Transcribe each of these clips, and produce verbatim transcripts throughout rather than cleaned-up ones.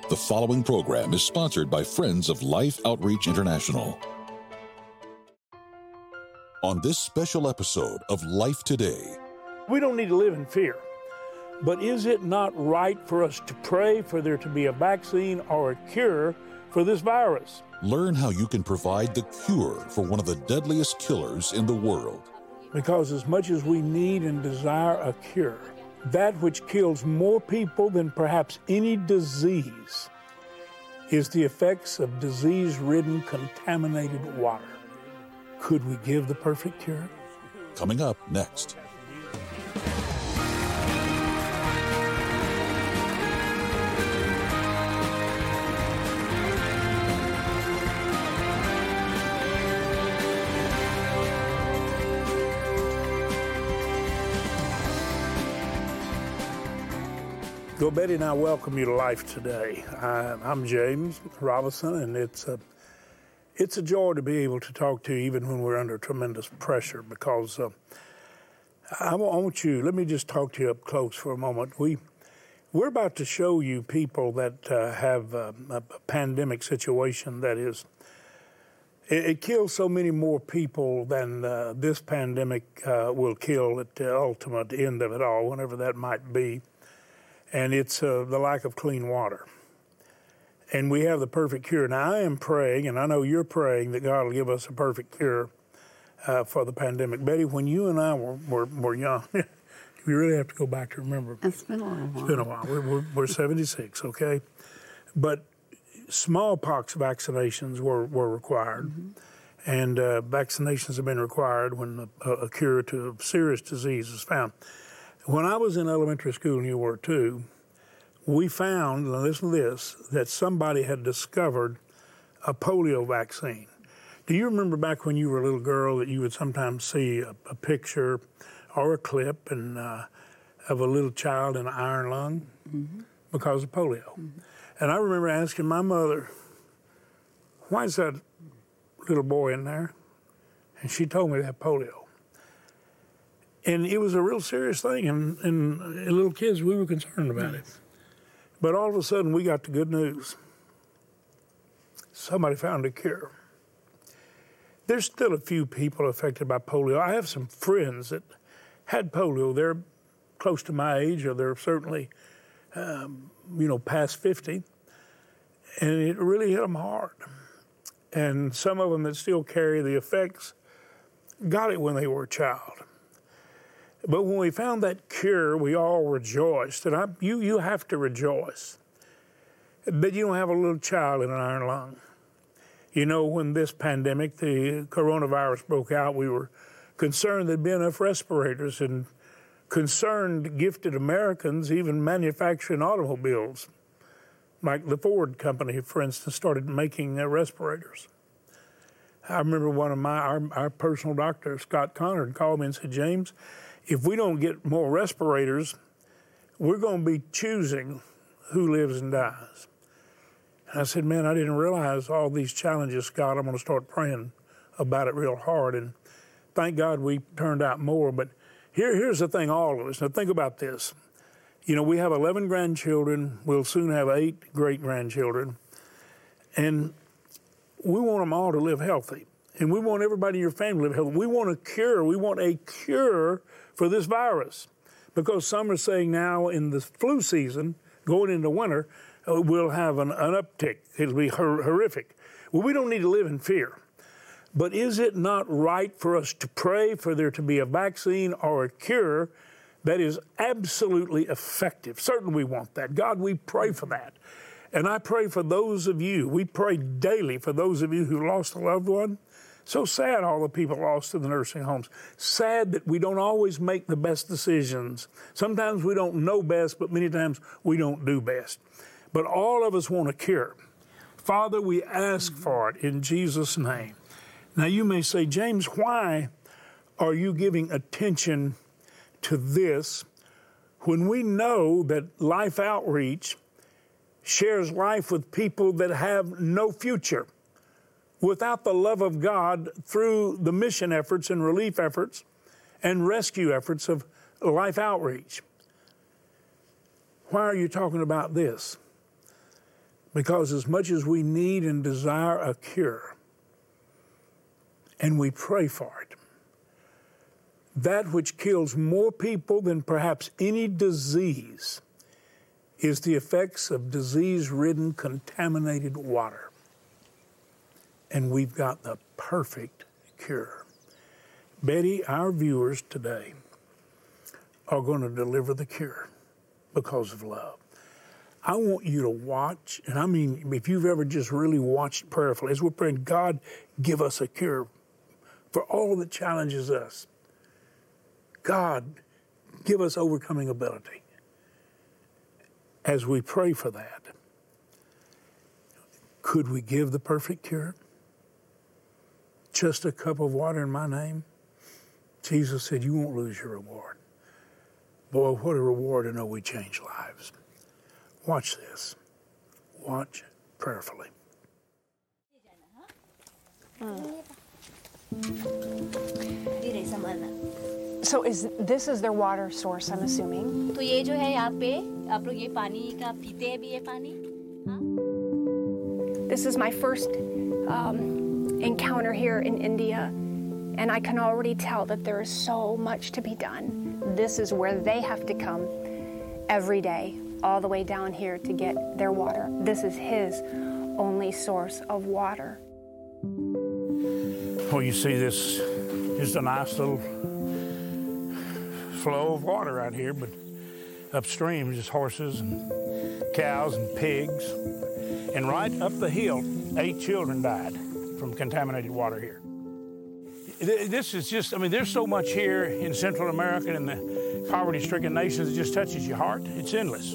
The following program is sponsored by Friends of Life Outreach International. On this special episode of Life Today, we don't need to live in fear, but is it not right for us to pray for there to be a vaccine or a cure for this virus? Learn how you can provide the cure for one of the deadliest killers in the world. Because as much as we need and desire a cure, that which kills more people than perhaps any disease is the effects of disease-ridden, contaminated water. Could we give the perfect cure? Coming up next. Well, Betty and I welcome you to Life Today. I, I'm James Robinson, and it's a, it's a joy to be able to talk to you even when we're under tremendous pressure, because uh, I want you, let me just talk to you up close for a moment. We, we're about to show you people that uh, have uh, a pandemic situation that is, it, it kills so many more people than uh, this pandemic uh, will kill at the ultimate end of it all, whenever that might be. And it's uh, the lack of clean water. And we have the perfect cure. Now, I am praying, and I know you're praying, that God will give us a perfect cure uh, for the pandemic. Betty, when you and I were, were, were young, you really have to go back to remember. It's been a while. It's been a while. We're, we're, we're seventy-six, okay? But smallpox vaccinations were, were required. Mm-hmm. And uh, vaccinations have been required when a, a cure to a serious disease is found. When I was in elementary school, and you were too, we found, now listen to this, that somebody had discovered a polio vaccine. Do you remember back when you were a little girl that you would sometimes see a, a picture or a clip and, uh, of a little child in an iron lung mm-hmm. because of polio? Mm-hmm. And I remember asking my mother, why is that little boy in there? And she told me that polio. And it was a real serious thing, and, and little kids, we were concerned about it. But all of a sudden, we got the good news. Somebody found a cure. There's still a few people affected by polio. I have some friends that had polio. They're close to my age, or they're certainly, um, you know, past fifty. And it really hit them hard. And some of them that still carry the effects got it when they were a child. But when we found that cure, we all rejoiced. And I, you, you have to rejoice. But you don't have a little child in an iron lung. You know, when this pandemic, the coronavirus broke out, we were concerned there'd be enough respirators, and concerned gifted Americans even manufacturing automobiles. Like the Ford company, for instance, started making uh, respirators. I remember one of my, our, our personal doctor, Scott Conard, called me and said, James, if we don't get more respirators, we're going to be choosing who lives and dies. And I said, man, I didn't realize all these challenges, Scott. I'm going to start praying about it real hard. And thank God we turned out more. But here, here's the thing, all of us. Now, think about this. You know, we have eleven grandchildren. We'll soon have eight great-grandchildren. And we want them all to live healthy. And we want everybody in your family to live healthy. We want a cure. We want a cure for this virus, because some are saying now in the flu season, going into winter, uh, we'll have an, an uptick. It'll be hor- horrific. Well, we don't need to live in fear. But is it not right for us to pray for there to be a vaccine or a cure that is absolutely effective? Certainly we want that. God, we pray for that. And I pray for those of you, we pray daily for those of you who lost a loved one. So sad all the people lost in the nursing homes. Sad that we don't always make the best decisions. Sometimes we don't know best, but many times we don't do best. But all of us want a cure. Father, we ask for it in Jesus' name. Now you may say, James, why are you giving attention to this when we know that Life Outreach shares life with people that have no future? Without the love of God through the mission efforts and relief efforts and rescue efforts of Life Outreach. Why are you talking about this? Because as much as we need and desire a cure, and we pray for it, that which kills more people than perhaps any disease is the effects of disease-ridden, contaminated water. And we've got the perfect cure. Betty, our viewers today are going to deliver the cure because of love. I want you to watch, and I mean, if you've ever just really watched prayerfully, as we're praying, God, give us a cure for all that challenges us. God, give us overcoming ability. As we pray for that, could we give the perfect cure? Just a cup of water in my name? Jesus said, you won't lose your reward. Boy, what a reward to know we change lives. Watch this. Watch prayerfully. So is this is their water source, I'm assuming? तो ये जो है यहाँ पे आप लोग ये पानी का पीते हैं भी ये पानी? This is my first um, encounter here in India, and I can already tell that there is so much to be done. This is where they have to come every day, all the way down here to get their water. This is his only source of water. Well, you see this, just a nice little flow of water right here, but upstream just horses and cows and pigs. And right up the hill, eight children died from contaminated water here. This is just, I mean, there's so much here in Central America and the poverty-stricken nations, it just touches your heart. It's endless.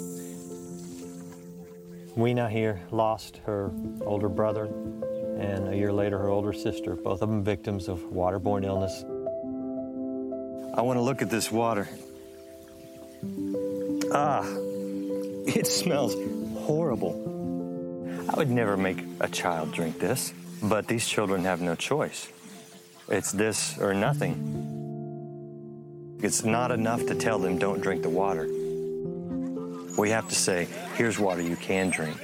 Weena here lost her older brother, and a year later her older sister, both of them victims of waterborne illness. I want to look at this water. Ah, it smells horrible. I would never make a child drink this, but these children have no choice. It's this or nothing. It's not enough to tell them don't drink the water. We have to say, here's water you can drink.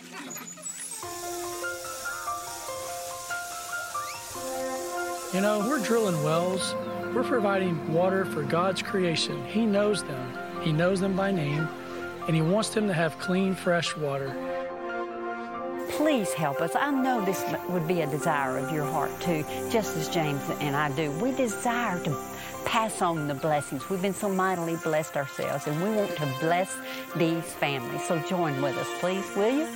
You know, we're drilling wells. We're providing water for God's creation. He knows them. He knows them by name, and He wants them to have clean, fresh water. Please help us. I know this would be a desire of your heart too, just as James and I do. We desire to pass on the blessings. We've been so mightily blessed ourselves, and we want to bless these families. So join with us, please, will you?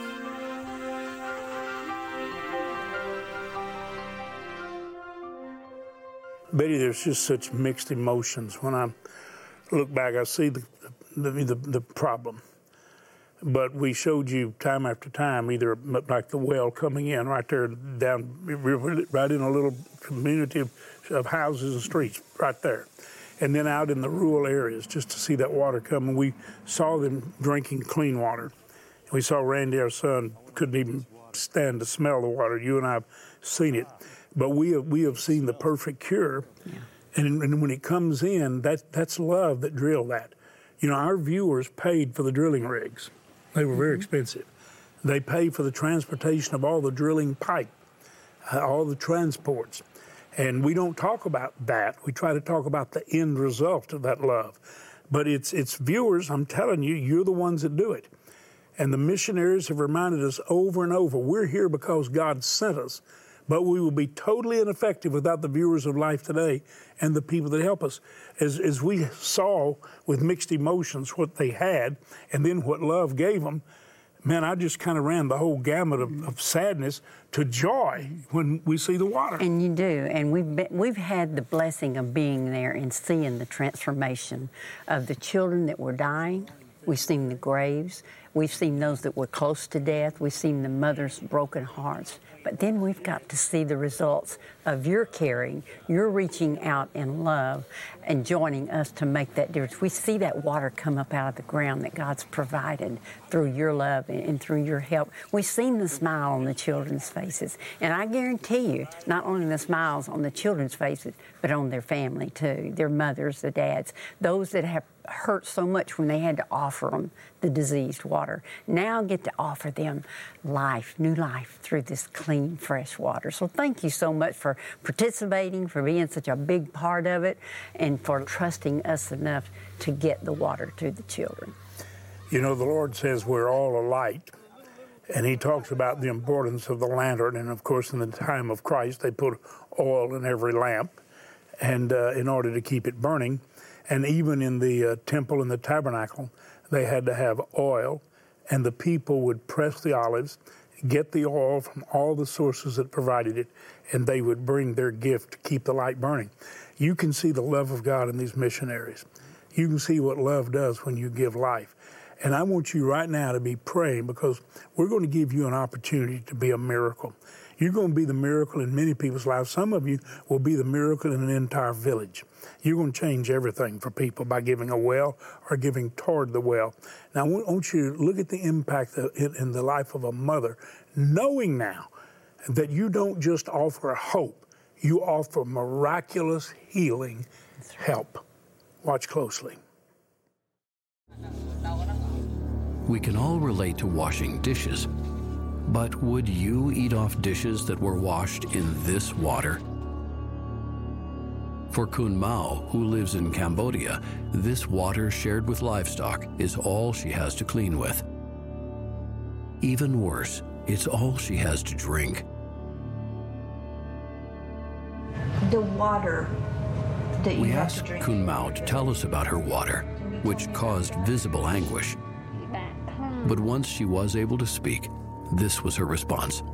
Betty, there's just such mixed emotions. When I look back, I see the, the, the, the problem. But we showed you time after time, either like the well coming in right there down, right in a little community of, of houses and streets right there. And then out in the rural areas, just to see that water come. And we saw them drinking clean water. We saw Randy, our son, couldn't even stand to smell the water. You and I have seen it. But we have, we have seen the perfect cure. Yeah. And, and when it comes in, that that's love that drilled that. You know, our viewers paid for the drilling rigs. They were very mm-hmm. expensive. They paid for the transportation of all the drilling pipe, uh, all the transports. And we don't talk about that. We try to talk about the end result of that love. But it's it's viewers, I'm telling you, you're the ones that do it. And the missionaries have reminded us over and over, we're here because God sent us. But we will be totally ineffective without the viewers of Life Today and the people that help us. As, as we saw with mixed emotions what they had and then what love gave them, man, I just kind of ran the whole gamut of, of sadness to joy when we see the water. And you do. And we've been, we've had the blessing of being there and seeing the transformation of the children that were dying. We've seen the graves. We've seen those that were close to death. We've seen the mothers' broken hearts. But then we've got to see the results of your caring, your reaching out in love, and joining us to make that difference. We see that water come up out of the ground that God's provided through your love and through your help. We've seen the smile on the children's faces. And I guarantee you, not only the smiles on the children's faces, but on their family too, their mothers, the dads, those that have hurt so much when they had to offer them the diseased water. Now I get to offer them life, new life through this clean, fresh water. So thank you so much for participating, for being such a big part of it, and for trusting us enough to get the water to the children. You know, the Lord says we're all a light, and he talks about the importance of the lantern. And of course, in the time of Christ, they put oil in every lamp, and uh, in order to keep it burning. And even in the uh, temple and the tabernacle, they had to have oil, and the people would press the olives, get the oil from all the sources that provided it, and they would bring their gift to keep the light burning. You can see the love of God in these missionaries. You can see what love does when you give life. And I want you right now to be praying, because we're going to give you an opportunity to be a miracle. You're going to be the miracle in many people's lives. Some of you will be the miracle in an entire village. You're going to change everything for people by giving a well or giving toward the well. Now, I want you to look at the impact in the life of a mother, knowing now that you don't just offer hope, you offer miraculous healing help. Watch closely. We can all relate to washing dishes, but would you eat off dishes that were washed in this water? For Kun Mao, who lives in Cambodia, this water shared with livestock is all she has to clean with. Even worse, it's all she has to drink. The water that you we have asked to drink. Kun Mao to tell us about her water, which caused visible anguish. But once she was able to speak, this was her response.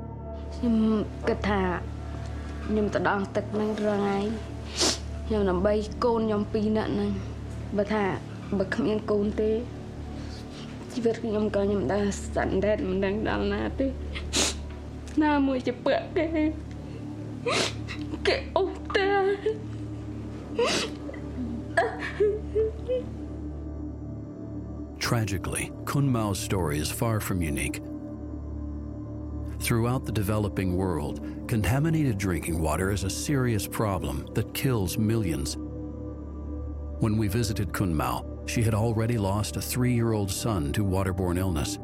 Tragically, Kun Mao's story is far from unique. Throughout the developing world, contaminated drinking water is a serious problem that kills millions. When we visited Kun Mao, she had already lost a three-year-old son to waterborne illness.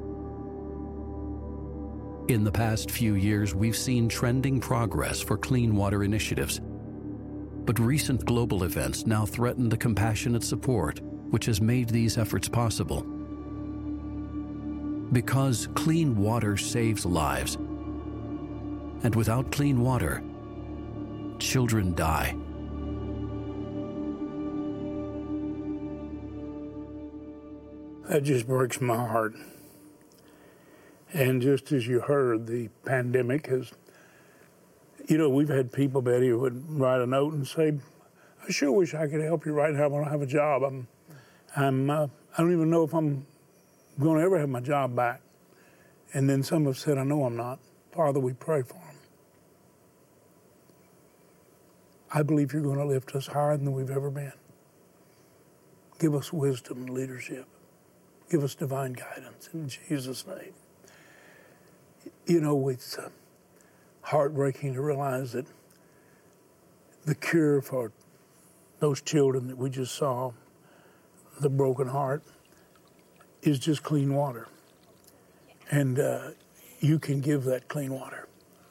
In the past few years, we've seen trending progress for clean water initiatives. But recent global events now threaten the compassionate support which has made these efforts possible. Because clean water saves lives, and without clean water, children die. That just breaks my heart. And just as you heard, the pandemic has, you know, we've had people, Betty, who would write a note and say, I sure wish I could help you right now, but I don't have a job. I'm, I'm, uh, I don't even know if I'm going to ever have my job back. And then some have said, I know I'm not. Father, we pray for them. I believe you're going to lift us higher than we've ever been. Give us wisdom and leadership. Give us divine guidance in Jesus' name. You know, it's uh, heartbreaking to realize that the cure for those children that we just saw, the broken heart, is just clean water. And uh, you can give that clean water.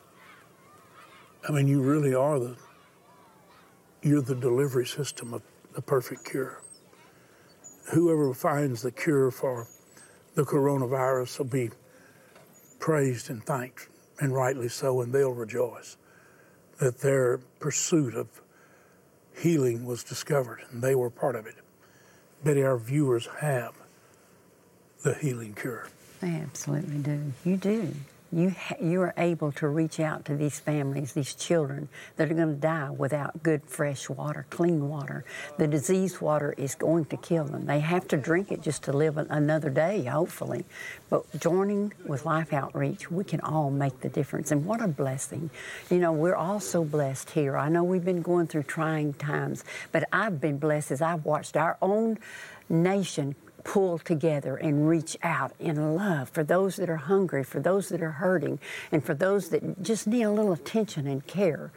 I mean, you really are the, you're the delivery system of the perfect cure. Whoever finds the cure for the coronavirus will be praised and thanked, and rightly so, and they'll rejoice that their pursuit of healing was discovered, and they were part of it. Betty, our viewers have the healing cure. They absolutely do. You do. You, ha- you are able to reach out to these families, these children that are going to die without good, fresh water, clean water. The diseased water is going to kill them. They have to drink it just to live another day, hopefully. But joining with Life Outreach, we can all make the difference. And what a blessing. You know, we're all so blessed here. I know we've been going through trying times, but I've been blessed as I've watched our own nation pull together and reach out in love for those that are hungry, for those that are hurting, and for those that just need a little attention and care.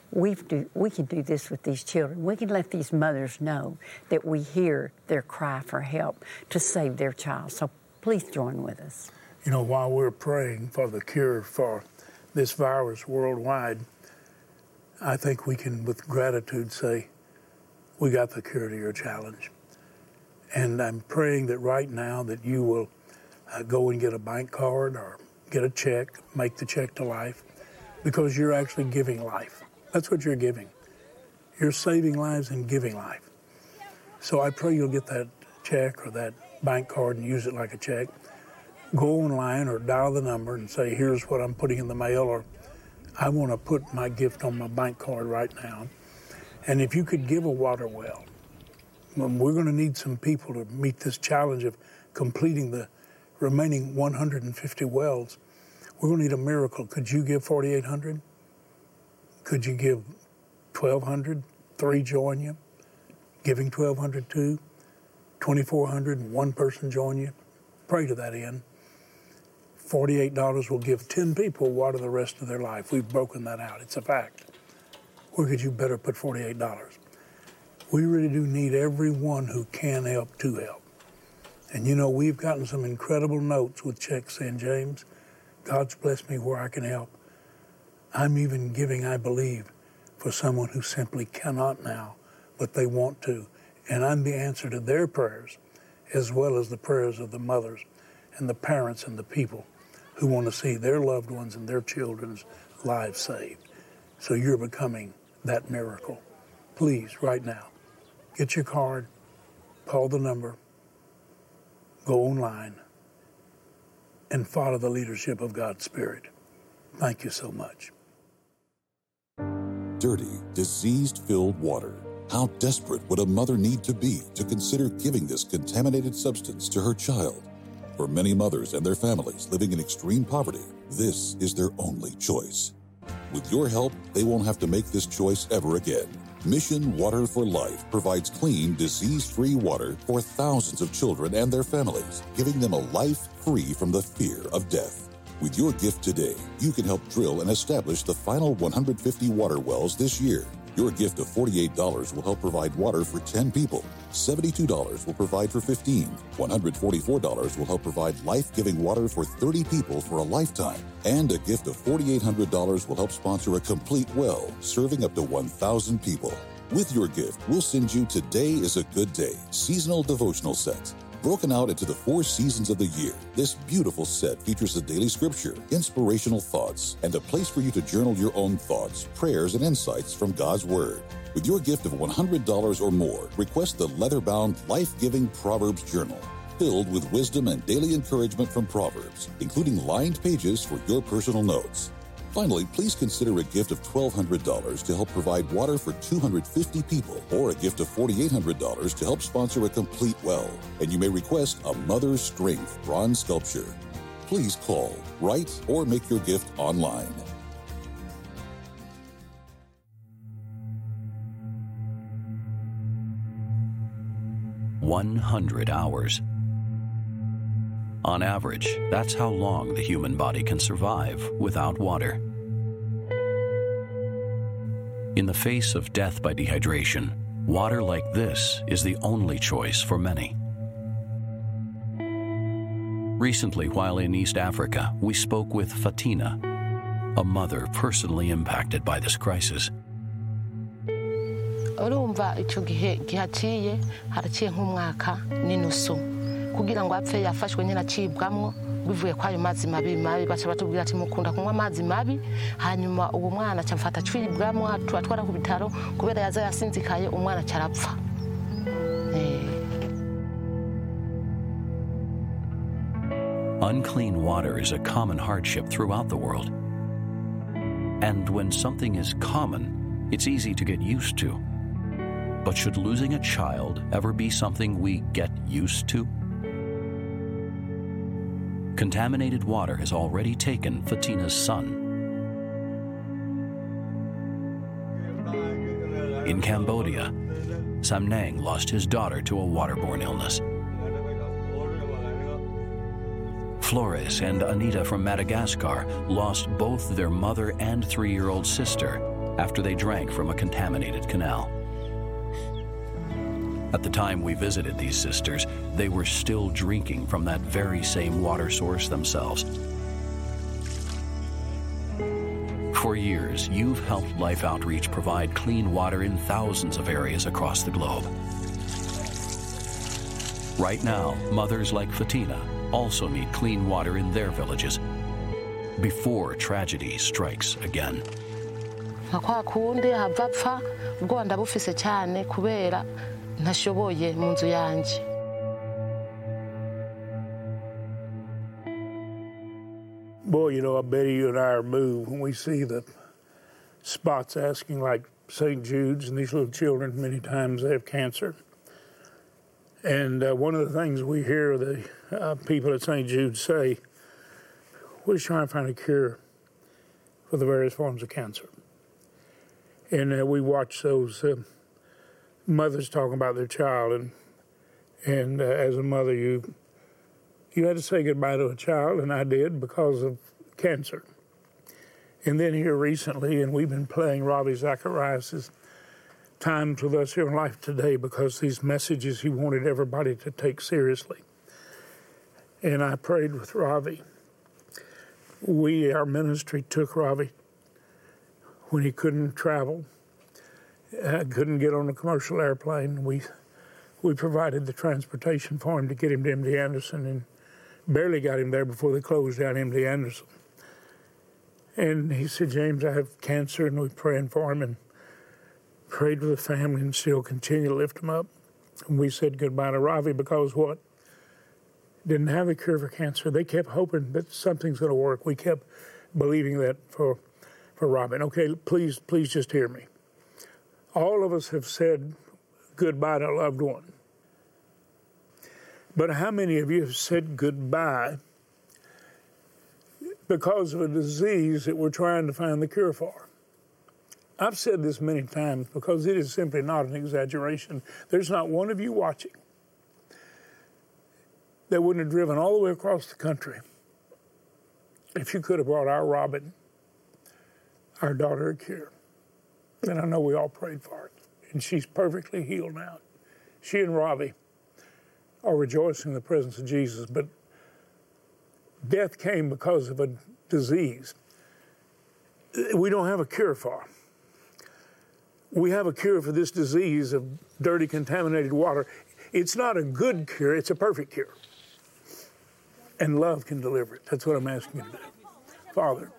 we do, we can do this with these children. We can let these mothers know that we hear their cry for help to save their child. So please join with us. You know, while we're praying for the cure for this virus worldwide, I think we can, with gratitude, say, we got the cure to your challenge. And I'm praying that right now that you will uh, go and get a bank card or get a check, make the check to life, because you're actually giving life. That's what you're giving. You're saving lives and giving life. So I pray you'll get that check or that bank card and use it like a check. Go online or dial the number and say, here's what I'm putting in the mail, or I want to put my gift on my bank card right now. And if you could give a water well, we're going to need some people to meet this challenge of completing the remaining one hundred fifty wells. We're going to need a miracle. Could you give forty-eight hundred? Could you give twelve hundred? Three join you. Giving twelve hundred too. twenty-four hundred and one person join you. Pray to that end. forty-eight dollars will give ten people water the rest of their life. We've broken that out. It's a fact. Where could you better put forty-eight dollars? We really do need everyone who can help to help. And you know, we've gotten some incredible notes with checks saying, James, God's blessed me where I can help. I'm even giving, I believe, for someone who simply cannot now, but they want to. And I'm the answer to their prayers, as well as the prayers of the mothers and the parents and the people who want to see their loved ones and their children's lives saved. So you're becoming that miracle. Please, right now, get your card, call the number, go online, and follow the leadership of God's Spirit. Thank you so much. Dirty, disease-filled water. How desperate would a mother need to be to consider giving this contaminated substance to her child? For many mothers and their families living in extreme poverty, this is their only choice. With your help, they won't have to make this choice ever again. Mission Water for Life provides clean, disease-free water for thousands of children and their families, giving them a life free from the fear of death. With your gift today, you can help drill and establish the final one hundred fifty water wells this year. Your gift of forty-eight dollars will help provide water for ten people. seventy-two dollars will provide for fifteen. one hundred forty-four dollars will help provide life-giving water for thirty people for a lifetime. And a gift of forty-eight hundred dollars will help sponsor a complete well, serving up to one thousand people. With your gift, we'll send you Today is a Good Day seasonal devotional set. Broken out into the four seasons of the year, this beautiful set features a daily scripture, inspirational thoughts, and a place for you to journal your own thoughts, prayers, and insights from God's Word. With your gift of one hundred dollars or more, request the leather-bound, life-giving Proverbs Journal, filled with wisdom and daily encouragement from Proverbs, including lined pages for your personal notes. Finally, please consider a gift of twelve hundred dollars to help provide water for two hundred fifty people, or a gift of forty-eight hundred dollars to help sponsor a complete well. And you may request a Mother's Strength bronze sculpture. Please call, write, or make your gift online. one hundred hours. On average, that's how long the human body can survive without water. In the face of death by dehydration, water like this is the only choice for many. Recently, while in East Africa, we spoke with Fatina, a mother personally impacted by this crisis. urumva icyo gihe gihaciye haraciye nk'umwaka n'inusu kugira ngo apfe yafashwe nyine acibwamwo bivuye kwa ayo mazi mabi mabi baca batubwira ati mukunda kunywa amazi mabi hanyuma uwo mwana acamfata acibwamwo atwara ku bitaro kubera yaza yasinzikaye umwana carapfa. Unclean water is a common hardship throughout the world. And when something is common, it's easy to get used to. But should losing a child ever be something we get used to? Contaminated water has already taken Fatina's son. In Cambodia, Samnang lost his daughter to a waterborne illness. Flores and Anita from Madagascar lost both their mother and three-year-old sister after they drank from a contaminated canal. At the time we visited these sisters, they were still drinking from that very same water source themselves. For years, you've helped Life Outreach provide clean water in thousands of areas across the globe. Right now, mothers like Fatina also need clean water in their villages before tragedy strikes again. Kwa kundi hava apfa ubwoba ndabufise cyane kubera ntashoboye mu nzu yanje. Boy, you know, I bet you and I are moved when we see the spots asking like Saint Jude's and these little children, many times they have cancer. And uh, one of the things we hear the uh, people at Saint Jude's say, we're just trying to find a cure for the various forms of cancer. And uh, we watch those uh, mothers talking about their child, and and uh, as a mother, you you had to say goodbye to a child, and I did because of cancer. And then here recently, and we've been playing Ravi Zacharias' Times with us here in Life Today because these messages he wanted everybody to take seriously. And I prayed with Ravi. We, our ministry, took Ravi when he couldn't travel, uh, couldn't get on a commercial airplane. We we provided the transportation for him to get him to M D Anderson, and barely got him there before they closed down M D Anderson. And he said, James, I have cancer, and we're praying for him, and prayed with the family and still continue to lift him up. And we said goodbye to Ravi because what? Didn't have a cure for cancer. They kept hoping that something's going to work. We kept believing that for for Robin. Okay, please, please just hear me. All of us have said goodbye to a loved one. But how many of you have said goodbye because of a disease that we're trying to find the cure for? I've said this many times because it is simply not an exaggeration. There's not one of you watching that wouldn't have driven all the way across the country if you could have brought our Robin, our daughter, a cure. And I know we all prayed for it. And she's perfectly healed now. She and Ravi are rejoicing in the presence of Jesus. But death came because of a disease we don't have a cure for. We have a cure for this disease of dirty, contaminated water. It's not a good cure, it's a perfect cure. And love can deliver it. That's what I'm asking you to do. Father,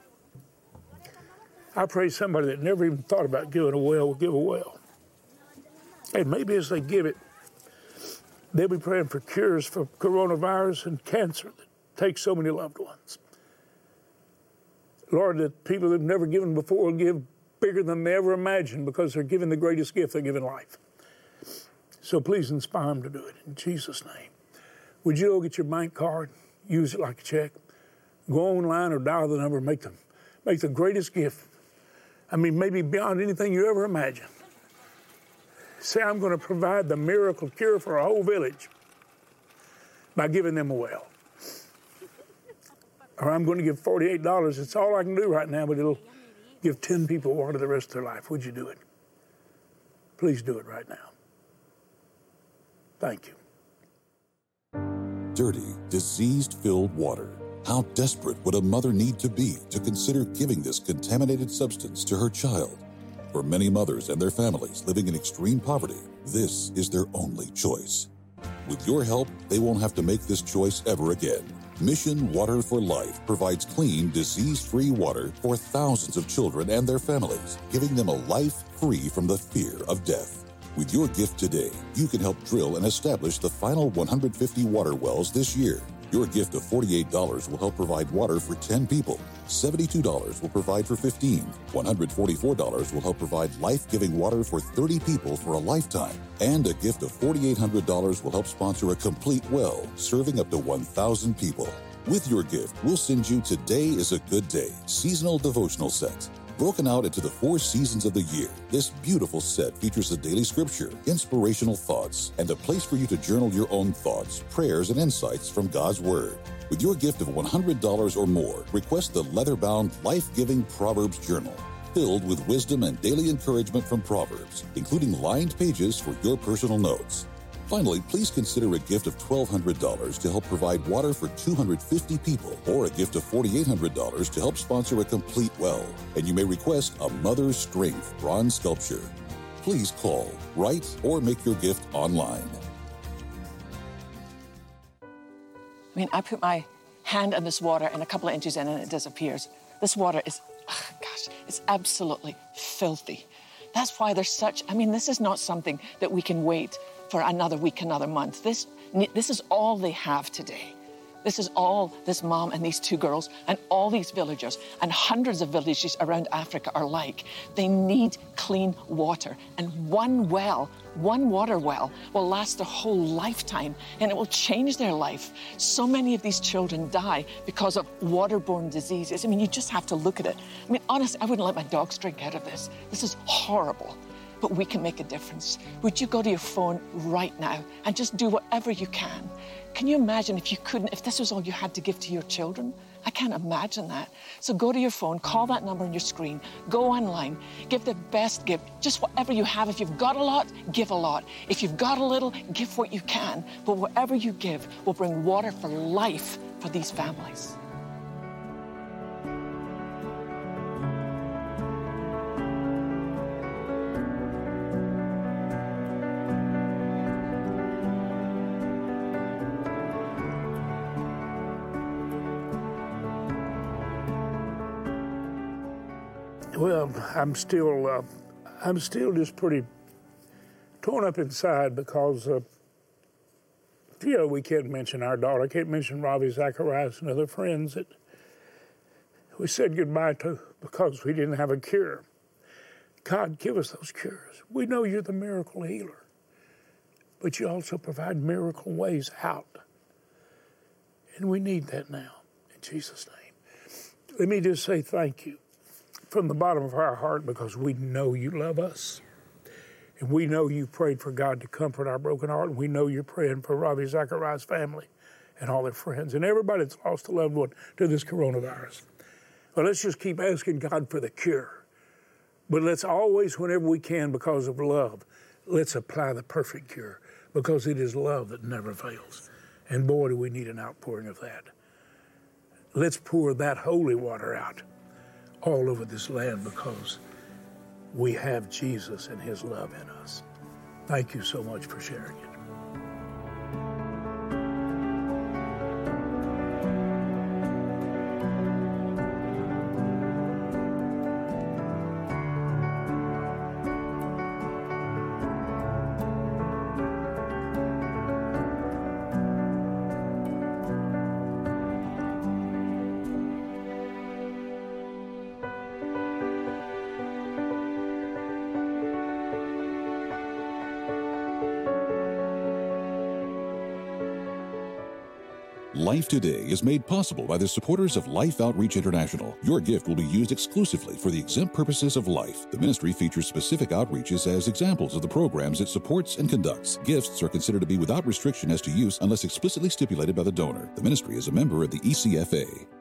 I pray somebody that never even thought about giving a well will give a well. And maybe as they give it, they'll be praying for cures for coronavirus and cancer that takes so many loved ones. Lord, that people that have never given before will give bigger than they ever imagined because they're giving the greatest gift they're given life. So please inspire them to do it in Jesus' name. Would you go get your bank card, use it like a check, go online or dial the number, make the, make the greatest gift. I mean, maybe beyond anything you ever imagined. Say, I'm going to provide the miracle cure for a whole village by giving them a well. Or I'm going to give forty-eight dollars. It's all I can do right now, but it'll give ten people water the rest of their life. Would you do it? Please do it right now. Thank you. Dirty, disease-filled water. How desperate would a mother need to be to consider giving this contaminated substance to her child? For many mothers and their families living in extreme poverty, this is their only choice. With your help, they won't have to make this choice ever again. Mission Water for Life provides clean, disease-free water for thousands of children and their families, giving them a life free from the fear of death. With your gift today, you can help drill and establish the final one hundred fifty water wells this year. Your gift of forty-eight dollars will help provide water for ten people. seventy-two dollars will provide for fifteen. one hundred forty-four dollars will help provide life-giving water for thirty people for a lifetime. And a gift of four thousand eight hundred dollars will help sponsor a complete well, serving up to one thousand people. With your gift, we'll send you Today is a Good Day seasonal devotional set. Broken out into the four seasons of the year, this beautiful set features a daily scripture, inspirational thoughts, and a place for you to journal your own thoughts, prayers, and insights from God's Word. With your gift of one hundred dollars or more, request the leather-bound, life-giving Proverbs Journal. filled with wisdom and daily encouragement from Proverbs, including lined pages for your personal notes. Finally, please consider a gift of twelve hundred dollars to help provide water for two hundred fifty people, or a gift of four thousand eight hundred dollars to help sponsor a complete well. And you may request a Mother's Strength bronze sculpture. Please call, write, or make your gift online. I mean, I put my hand in this water and a couple of inches in and it disappears. This water is, oh gosh, it's absolutely filthy. That's why there's such, I mean, this is not something that we can wait for another week, another month. This, this is all they have today. This is all this mom and these two girls and all these villagers and hundreds of villages around Africa are like. They need clean water. And one well, one water well, will last their whole lifetime and it will change their life. So many of these children die because of waterborne diseases. I mean, you just have to look at it. I mean, honestly, I wouldn't let my dogs drink out of this. This is horrible. But we can make a difference. Would you go to your phone right now and just do whatever you can? Can you imagine if you couldn't, if this was all you had to give to your children? I can't imagine that. So go to your phone, call that number on your screen, go online, give the best gift, just whatever you have. If you've got a lot, give a lot. If you've got a little, give what you can. But whatever you give will bring water for life for these families. Well, I'm still, uh, I'm still just pretty torn up inside because, uh, you know, we can't mention our daughter. I can't mention Ravi Zacharias and other friends that we said goodbye to because we didn't have a cure. God, give us those cures. We know you're the miracle healer, but you also provide miracle ways out. And we need that now, in Jesus' name. Let me just say thank you from the bottom of our heart, because we know you love us. And we know you prayed for God to comfort our broken heart. And we know you're praying for Ravi Zacharias' family and all their friends and everybody that's lost a loved one to this coronavirus. Well, let's just keep asking God for the cure. But let's always, whenever we can, because of love, let's apply the perfect cure, because it is love that never fails. And boy, do we need an outpouring of that. Let's pour that holy water out all over this land, because we have Jesus and his love in us. Thank you so much for sharing it. Life Today is made possible by the supporters of Life Outreach International. Your gift will be used exclusively for the exempt purposes of life. The ministry features specific outreaches as examples of the programs it supports and conducts. Gifts are considered to be without restriction as to use unless explicitly stipulated by the donor. The ministry is a member of the E C F A.